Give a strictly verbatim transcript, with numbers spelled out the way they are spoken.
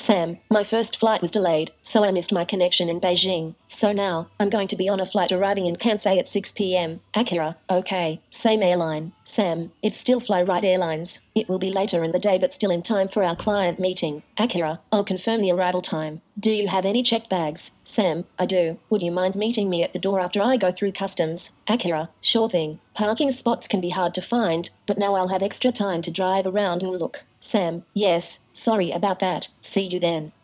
Sam, my first flight was delayed, so I missed my connection in Beijing. So now, I'm going to be on a flight arriving in Kansai at six p.m. Akira, okay, same airline. Sam, it's still Fly-Right Airlines. It will be later in the day but still in time for our client meeting. Akira, I'll confirm the arrival time. Do you have any checked bags? Sam, I do. Would you mind meeting me at the door after I go through customs? Akira, sure thing. Parking spots can be hard to find, but now I'll have extra time to drive around and look. Sam, yes, sorry about that. See you then.